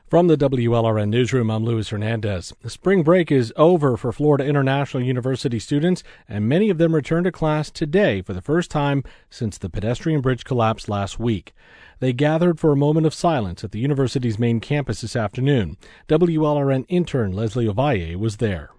From the WLRN Newsroom, I'm Luis Hernandez. The spring break is over for Florida International University students, and many of them return to class today for the first time since the pedestrian bridge collapsed last week. They gathered for a moment of silence at the university's main campus this afternoon. WLRN intern Leslie Ovalle was there.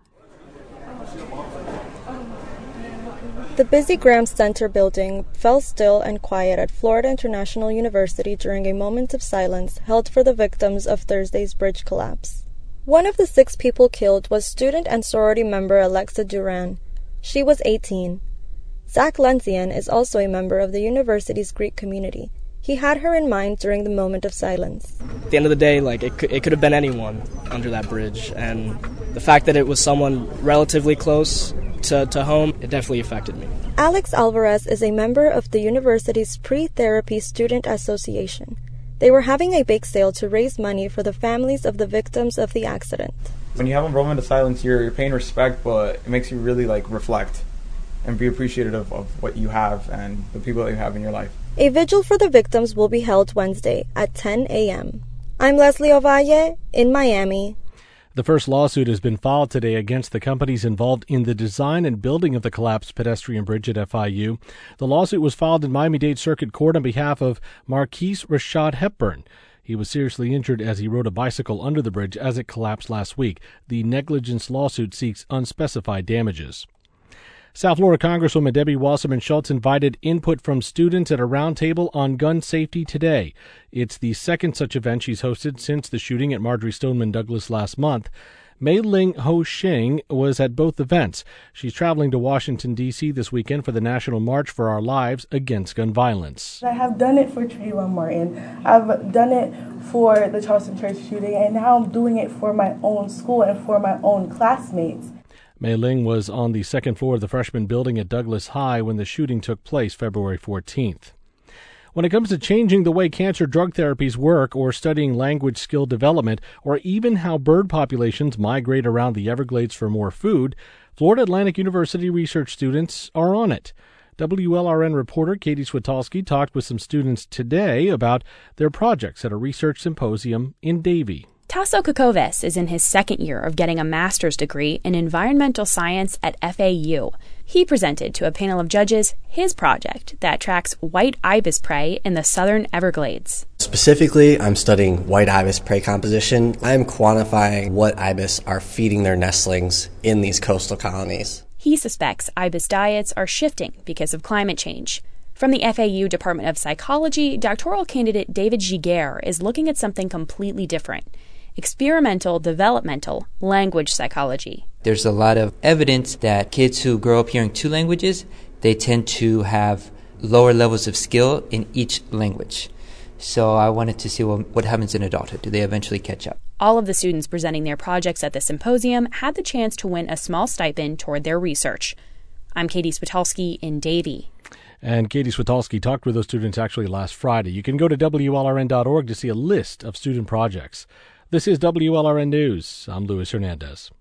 The busy Graham Center building fell still and quiet at Florida International University during a moment of silence held for the victims of Thursday's bridge collapse. One of the 6 people killed was student and sorority member Alexa Duran. She was 18. Zach Lencian is also a member of the university's Greek community. He had her in mind during the moment of silence. At the end of the day, it could have been anyone under that bridge, and the fact that it was someone relatively close to home, it definitely affected me. Alex Alvarez is a member of the university's Pre-Therapy Student Association. They were having a bake sale to raise money for the families of the victims of the accident. When you have a moment of silence, you're paying respect, but it makes you really reflect and be appreciative of what you have and the people that you have in your life. A vigil for the victims will be held Wednesday at 10 a.m. I'm Leslie Ovalle in Miami. The first lawsuit has been filed today against the companies involved in the design and building of the collapsed pedestrian bridge at FIU. The lawsuit was filed in Miami-Dade Circuit Court on behalf of Marquise Rashad Hepburn. He was seriously injured as he rode a bicycle under the bridge as it collapsed last week. The negligence lawsuit seeks unspecified damages. South Florida Congresswoman Debbie Wasserman Schultz invited input from students at a roundtable on gun safety today. It's the second such event she's hosted since the shooting at Marjory Stoneman Douglas last month. Mei Ling Ho Shing was at both events. She's traveling to Washington, D.C. this weekend for the National March for Our Lives Against Gun Violence. I have done it for Trayvon Martin. I've done it for the Charleston Church shooting, and now I'm doing it for my own school and for my own classmates. Mei Ling was on the second floor of the freshman building at Douglas High when the shooting took place February 14th. When it comes to changing the way cancer drug therapies work or studying language skill development or even how bird populations migrate around the Everglades for more food, Florida Atlantic University research students are on it. WLRN reporter Katie Switolski talked with some students today about their projects at a research symposium in Davie. Tasso Kokovis is in his second year of getting a master's degree in environmental science at FAU. He presented to a panel of judges his project that tracks white ibis prey in the southern Everglades. Specifically, I'm studying white ibis prey composition. I'm quantifying what ibis are feeding their nestlings in these coastal colonies. He suspects ibis diets are shifting because of climate change. From the FAU Department of Psychology, doctoral candidate David Giguère is looking at something completely different: experimental developmental language psychology. There's a lot of evidence that kids who grow up hearing 2 languages, they tend to have lower levels of skill in each language. So I wanted to see what happens in adulthood. Do they eventually catch up? All of the students presenting their projects at the symposium had the chance to win a small stipend toward their research. I'm Katie Switolski in Davie. And Katie Switolski talked with those students actually last Friday. You can go to WLRN.org to see a list of student projects. This is WLRN News. I'm Luis Hernandez.